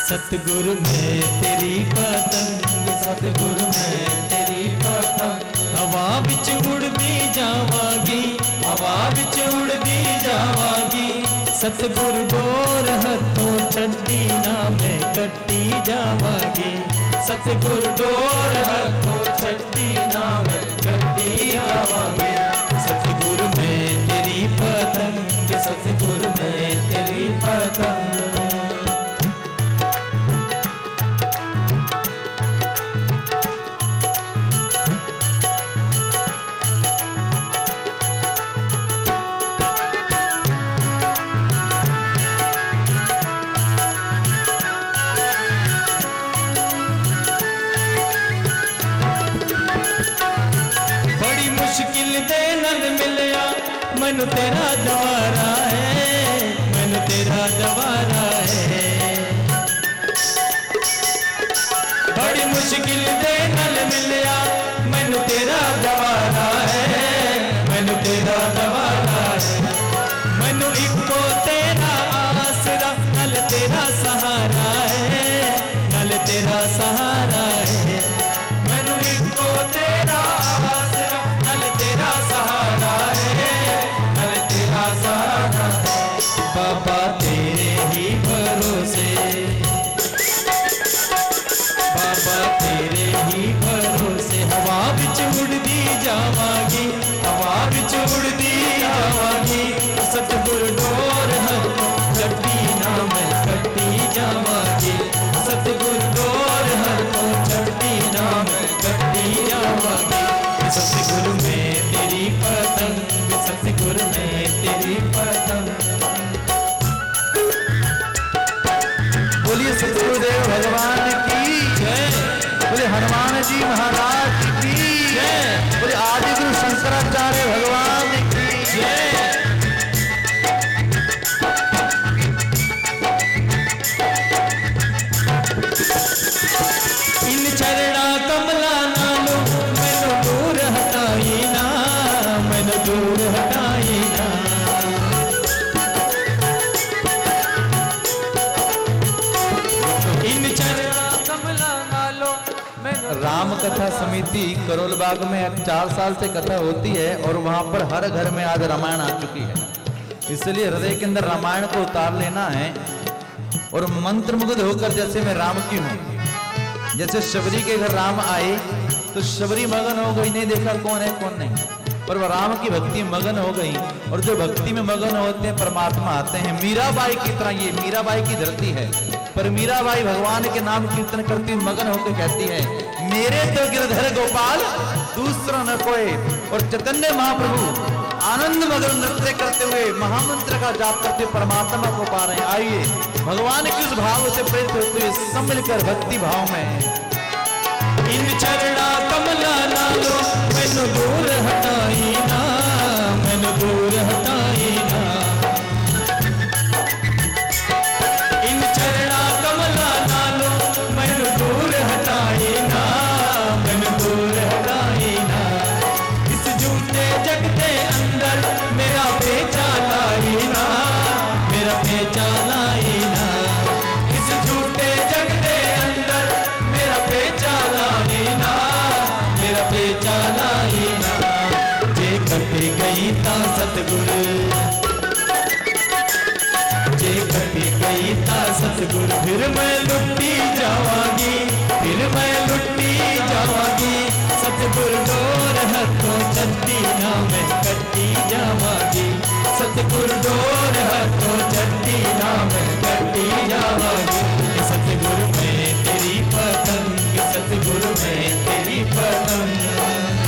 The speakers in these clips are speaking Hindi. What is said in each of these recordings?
सतगुरु मैं तेरी पतंग, सतगुरु मैं तेरी पतंग, हवा विच उड़दी जावांगी, हवा विच उड़दी जावांगी। सतगुरु डोर हथों छड्डी ना मैं कट्टी जावांगी, सतगुरु डोर हथों छड्डी ना मैं कट्टी जावांगी। सतगुरु मैं तेरी पतंग, सतगुरु मैं तेरी पतंग। मैनू तेरा दवारा है, मैनू तेरा दवारा है। बड़ी मुश्किल दे नाल मिलिया, मैनू तेरा दवारा है, मैनू तेरा दवारा है। मैनू इको तेरा आसरा, नाल तेरा सहारा है, नाल तेरा सहारा है। मैनू इको तेरा आसरा, नाल तेरा सहारा है, बाबा तेरे ही भरोसे, बाबा तेरे ही भरोसे, हवा विच उड़दी जावांगी, हवा विच उड़दी जावांगी। सतगुरु डोर हथों छड्डी ना मैं कट्टी जावांगी, सतगुरु डोर हथों छड्डी ना मैं कट्टी जावांगी। सतगुरु मैं तेरी पतंग, सतगुरु मैं तेरी पतंग। बोलिए सतगुरुदेव भगवान की जय, बोले हनुमान जी महाराज की जय, बोले आदि गुरु शंकराचार्य भगवान की जय। इन चरणा कमला नालों मैनू दूर हटाई ना, मैनू दूर हटाई ना। इन चरणा कमला नालों राम कथा समिति करोल बाग में 4 साल से कथा होती है और वहां पर हर घर में आज रामायण आ चुकी है। इसलिए हृदय के अंदर रामायण को उतार लेना है और मंत्रमुग्ध होकर, जैसे मैं राम की हूं, जैसे शबरी के घर राम आए तो शबरी मगन हो गई, नहीं देखा कौन है कौन नहीं, पर वह राम की भक्ति में मगन हो गई। और जो भक्ति में मगन होते हैं परमात्मा आते हैं। मीराबाई की तरह, ये मीराबाई की धरती है, पर मीराबाई भगवान के नाम कीर्तन करती मगन होकर कहती है, मेरे तो गिरधर गोपाल दूसरा न कोई। और चैतन्य महाप्रभु आनंद मगन नृत्य करते हुए महामंत्र का जाप करते परमात्मा को पा रहे हैं। आइए भगवान के उस भाव से प्रेरित होते हुए सब मिलकर भक्ति भाव में। इन चरणा कमला नालों मैनू दूर हटाई ना, मैनू दूर हटाई ना। इन चरणा कमला नालों मैनू दूर हटाई ना, मैनू दूर हटाई ना। इस झूठे जग के अंदर मेरा पेचा लाई ना, मेरा पेचा लाई ना। इस झूठे जग के अंदर मेरा पेचा लाई ना, मेरा पेचा लाई ना। जे कटी गई ता सतगुरु, जे कटी गई ता सतगुरु, फिर मैं लुटी जावांगी, फिर मैं लुटी जावांगी। सतगुरु डोर हथों छड्डी ना मैं कट्टी जावांगी, सतगुरु डोर हथों छड्डी ना मैं कट्टी जावांगी। सतगुरु मैं तेरी पतंग, सतगुरु मैं तेरी पतंग।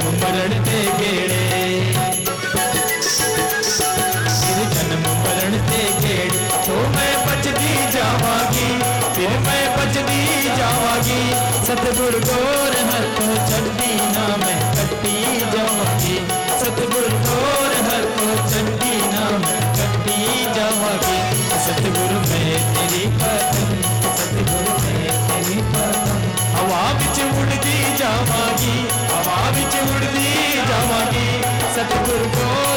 जन्म मरण ते गेड़े, फिर जन्म मरण ते गेड़े, तो मैं बचदी जावांगी, फिर मैं बचदी जावांगी। सतगुर गौर हर को छड्डी ना मैं कट्टी जावांगी, सतगुर गौर हर को छड्डी ना मैं कट्टी जावांगी। सतगुर मैं तेरी कसम, सतगुर मैं तेरी कसम, हवा विच उड़दी जावांगी, हवा विच उड़दी जावांगी। सतगुर गौर